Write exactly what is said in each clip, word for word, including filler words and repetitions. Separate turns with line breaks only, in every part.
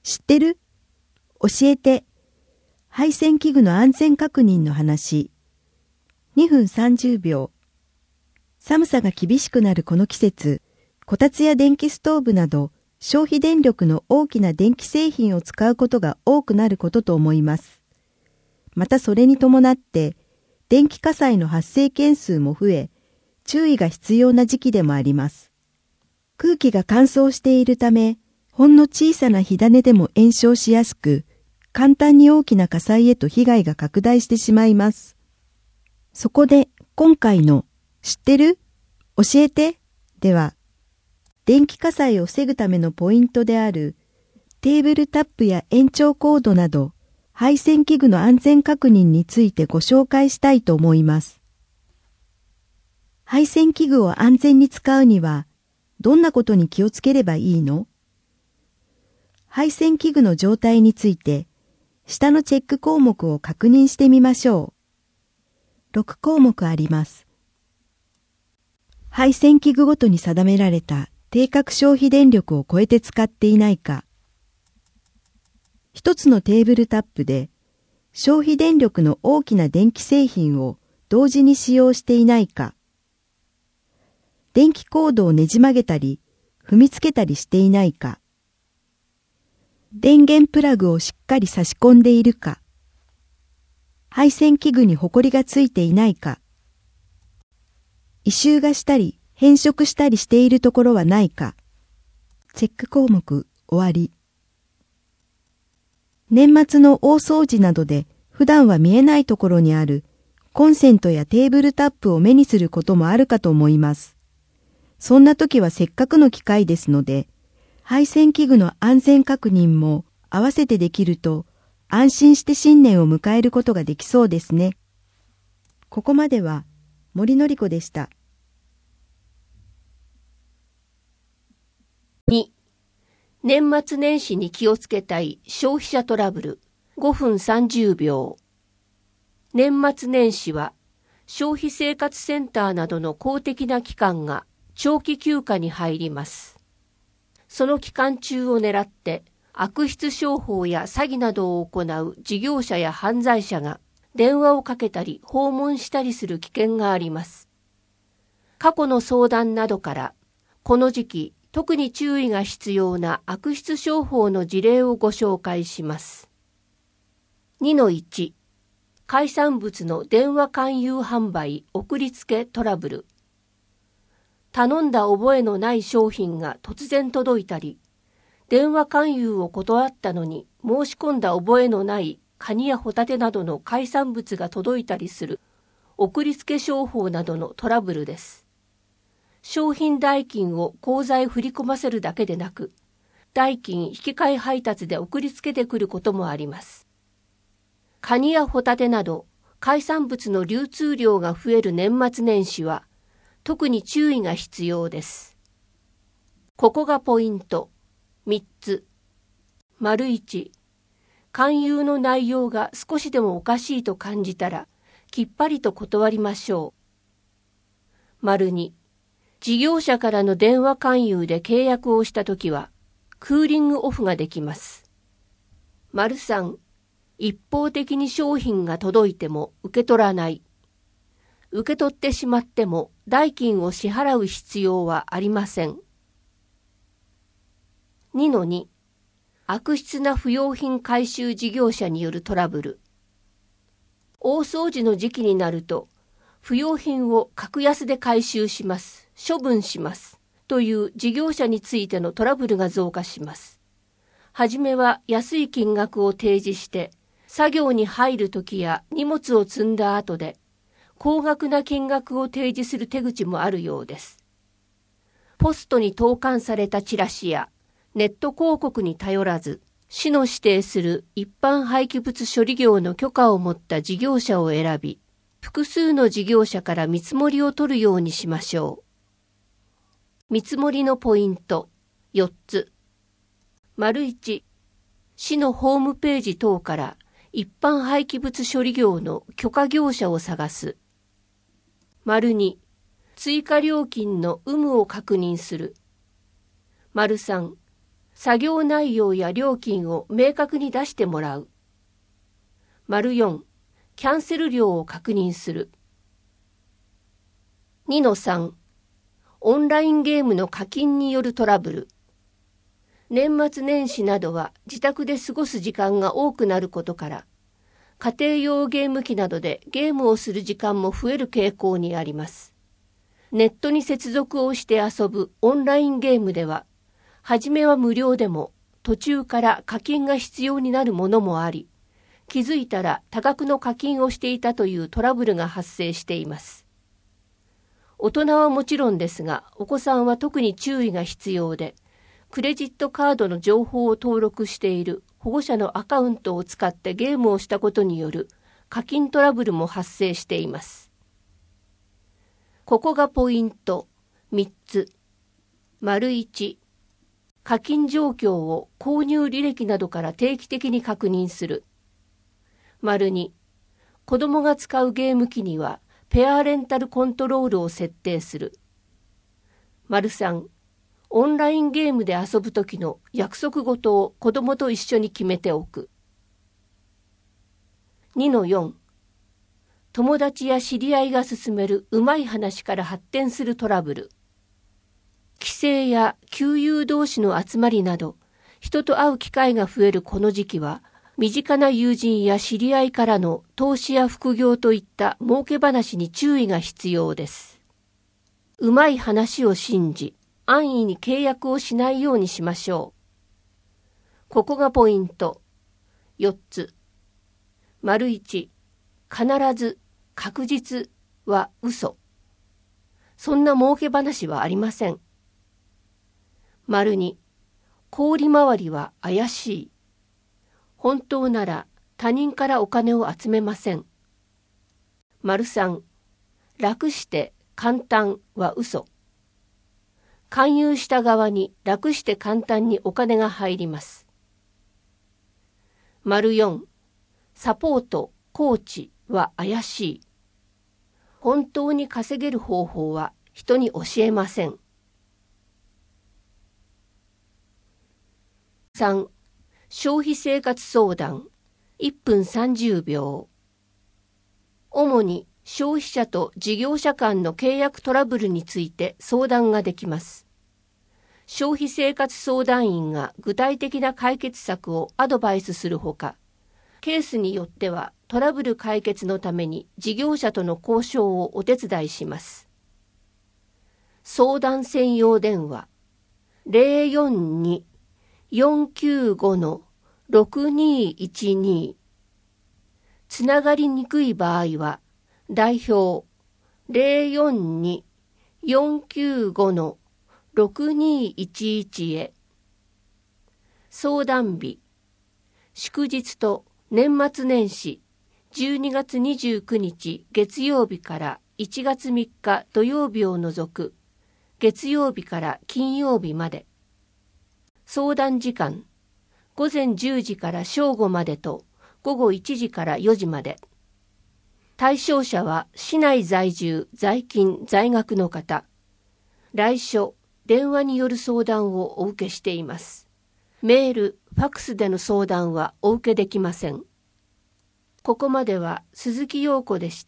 知ってる？教えて。配線器具の安全確認の話。にふんさんじゅうびょう。寒さが厳しくなるこの季節、こたつや電気ストーブなど消費電力の大きな電気製品を使うことが多くなることと思います。またそれに伴って電気火災の発生件数も増え、注意が必要な時期でもあります。空気が乾燥しているため、ほんの小さな火種でも延焼しやすく、簡単に大きな火災へと被害が拡大してしまいます。そこで今回の知ってる？教えてでは、電気火災を防ぐためのポイントであるテーブルタップや延長コードなど配線器具の安全確認についてご紹介したいと思います。配線器具を安全に使うにはどんなことに気をつければいいの？配線器具の状態について下のチェック項目を確認してみましょう。ろくこうもくあります。配線器具ごとに定められた定格消費電力を超えて使っていないか。一つのテーブルタップで消費電力の大きな電気製品を同時に使用していないか。電気コードをねじ曲げたり踏みつけたりしていないか。電源プラグをしっかり差し込んでいるか。配線器具にホコリがついていないか。異臭がしたり変色したりしているところはないか。チェック項目終わり。年末の大掃除などで普段は見えないところにあるコンセントやテーブルタップを目にすることもあるかと思います。そんな時はせっかくの機会ですので、配線器具の安全確認も合わせてできると安心して新年を迎えることができそうですね。ここまでは森のり子でした。
に、年末年始に気をつけたい消費者トラブルごふんさんじゅうびょう。年末年始は消費生活センターなどの公的な機関が長期休暇に入ります。その期間中を狙って悪質商法や詐欺などを行う事業者や犯罪者が電話をかけたり訪問したりする危険があります。過去の相談などからこの時期特に注意が必要な悪質商法の事例をご紹介します。にのいち、海産物の電話勧誘販売送りつけトラブル。頼んだ覚えのない商品が突然届いたり、電話勧誘を断ったのに申し込んだ覚えのないカニやホタテなどの海産物が届いたりする送りつけ商法などのトラブルです。商品代金を口座へ振り込ませるだけでなく、代金引き換え配達で送りつけてくることもあります。カニやホタテなど海産物の流通量が増える年末年始は特に注意が必要です。ここがポイントみっつ。丸いち、勧誘の内容が少しでもおかしいと感じたらきっぱりと断りましょう。丸に、事業者からの電話勧誘で契約をしたときはクーリングオフができます。丸さん、一方的に商品が届いても受け取らない。受け取ってしまっても代金を支払う必要はありません。にのに、悪質な不用品回収事業者によるトラブル。大掃除の時期になると、不用品を格安で回収します、処分しますという事業者についてのトラブルが増加します。はじめは安い金額を提示して、作業に入るときや荷物を積んだ後で、高額な金額を提示する手口もあるようです。ポストに投函されたチラシやネット広告に頼らず、市の指定する一般廃棄物処理業の許可を持った事業者を選び、複数の事業者から見積もりを取るようにしましょう。見積もりのポイントよっつ。丸いち、市のホームページ等から一般廃棄物処理業の許可業者を探す。丸に、追加料金の有無を確認する。丸さん、 作業内容や料金を明確に出してもらう。よん、キャンセル料を確認する。にのさん、オンラインゲームの課金によるトラブル。年末年始などは自宅で過ごす時間が多くなることから、家庭用ゲーム機などでゲームをする時間も増える傾向にあります。ネットに接続をして遊ぶオンラインゲームでは、はじめは無料でも途中から課金が必要になるものもあり、気づいたら多額の課金をしていたというトラブルが発生しています。大人はもちろんですが、お子さんは特に注意が必要で、クレジットカードの情報を登録している保護者のアカウントを使ってゲームをしたことによる課金トラブルも発生しています。ここがポイントみっつ。いち、課金状況を購入履歴などから定期的に確認する。に、子供が使うゲーム機にはペアレンタルコントロールを設定する。さん、オンラインゲームで遊ぶときの約束事を子供と一緒に決めておく。にのよん、友達や知り合いが勧めるうまい話から発展するトラブル。帰省や旧友同士の集まりなど、人と会う機会が増えるこの時期は、身近な友人や知り合いからの投資や副業といった儲け話に注意が必要です。うまい話を信じ、安易に契約をしないようにしましょう。ここがポイント。よっつ。いち、必ず、確実は嘘。そんな儲け話はありません。に、氷回りは怪しい。本当なら他人からお金を集めません。さん、楽して簡単は嘘。勧誘した側に楽して簡単にお金が入ります。よん、サポート、コーチは怪しい。本当に稼げる方法は人に教えません。さん、消費生活相談いっぷんさんじゅうびょう。主に消費者と事業者間の契約トラブルについて相談ができます。消費生活相談員が具体的な解決策をアドバイスするほか、ケースによってはトラブル解決のために事業者との交渉をお手伝いします。相談専用電話 ゼロよんに よんきゅうご ろくにいちに。つながりにくい場合は代表 ゼロよんに よんきゅうご ろくにいちいち へ。相談日、祝日と年末年始じゅうにがつにじゅうくにち月曜日からいちがつみっか土曜日を除く月曜日から金曜日まで。相談時間、ごぜんじゅうじから正午までとごごいちじからよじまで。対象者は市内在住、在勤、在学の方。来所、電話による相談をお受けしています。メール、ファックスでの相談はお受けできません。ここまでは鈴木陽子でした。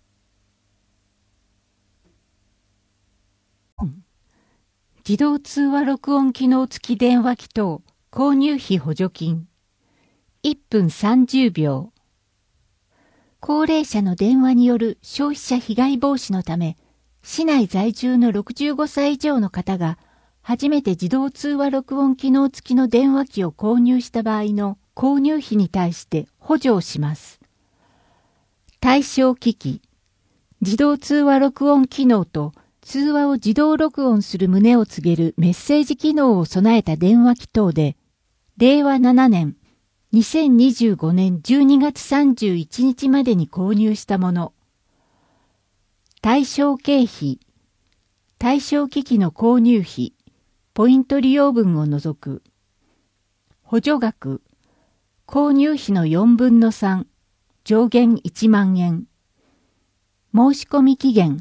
自動通話録音機能付き電話機等購入費補助金いっぷんさんじゅうびょう。高齢者の電話による消費者被害防止のため、市内在住のろくじゅうごさい以上の方が初めて自動通話録音機能付きの電話機を購入した場合の購入費に対して補助をします。対象機器、自動通話録音機能と通話を自動録音する旨を告げるメッセージ機能を備えた電話機等で、れいわななねん、にせんにじゅうごねんじゅうにがつさんじゅういちにちまでに購入したもの。対象経費、対象機器の購入費、ポイント利用分を除く。補助額、購入費のよんぶんのさん、上限いちまんえん。申し込み期限、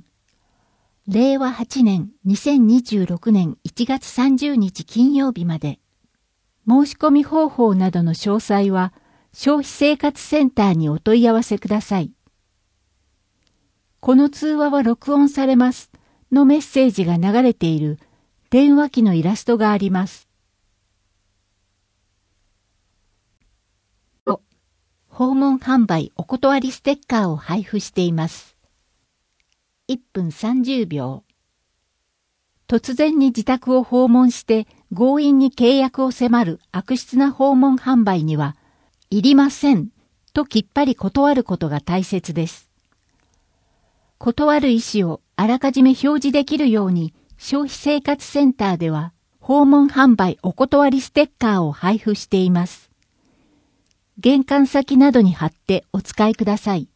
れいわはちねんにせんにじゅうろくねんいちがつさんじゅうにち金曜日まで。 申し込み方法などの詳細は消費生活センターにお問い合わせください。この通話は録音されますのメッセージが流れている電話機のイラストがあります。訪問販売お断りステッカーを配布しています。いっぷんさんじゅうびょう。突然に自宅を訪問して強引に契約を迫る悪質な訪問販売には、いりませんときっぱり断ることが大切です。断る意思をあらかじめ表示できるように消費生活センターでは訪問販売お断りステッカーを配布しています。玄関先などに貼ってお使いください。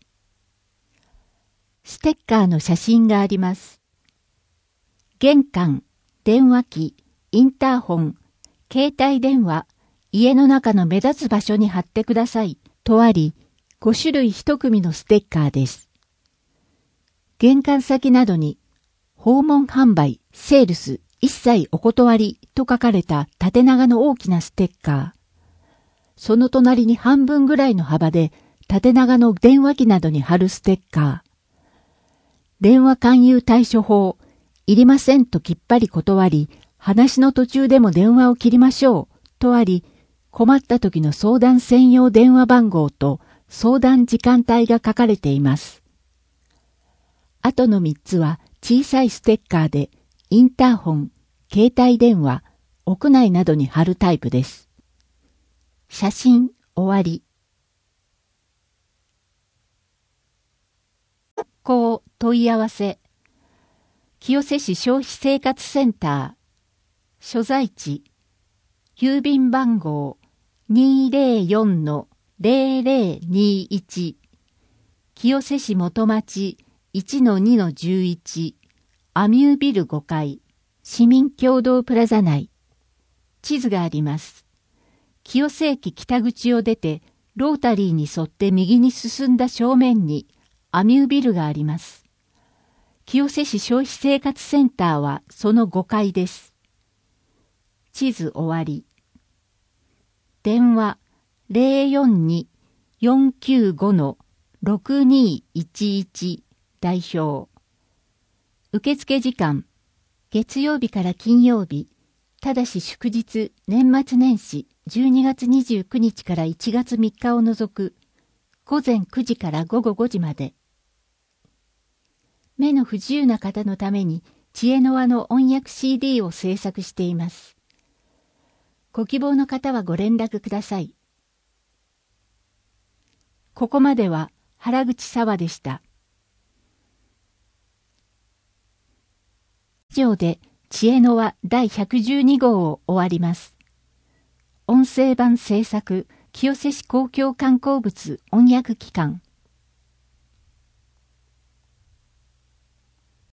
ステッカーの写真があります。玄関、電話機、インターホン、携帯電話、家の中の目立つ場所に貼ってくださいとあり、ごしゅるいいち組のステッカーです。玄関先などに、訪問販売、セールス、一切お断りと書かれた縦長の大きなステッカー。その隣に半分ぐらいの幅で縦長の電話機などに貼るステッカー。電話勧誘対処法、いりませんときっぱり断り、話の途中でも電話を切りましょうとあり、困った時の相談専用電話番号と相談時間帯が書かれています。あとのみっつは小さいステッカーで、インターホン、携帯電話、屋内などに貼るタイプです。写真終わり。こう問い合わせ。清瀬市消費生活センター。所在地。郵便番号 にーぜろよんのぜろぜろにいち。清瀬市元町 いちのにのじゅういち。アミュービルごかい。市民共同プラザ内。地図があります。清瀬駅北口を出て、ロータリーに沿って右に進んだ正面に、アミュービルがあります。清瀬市消費生活センターはそのごかいです。地図終わり。電話 ゼロよんに よんきゅうご ろくにいちいち 代表。受付時間、月曜日から金曜日、ただし祝日、年末年始、じゅうにがつにじゅうくにちからいちがつみっかを除く、午前くじから午後ごじまで。目の不自由な方のために、知恵の輪の音訳 シーディー を制作しています。ご希望の方はご連絡ください。ここまでは原口沙和でした。以上で知恵の輪だいひゃくじゅうにごうを終わります。音声版制作、清瀬市公共観光物音訳機関。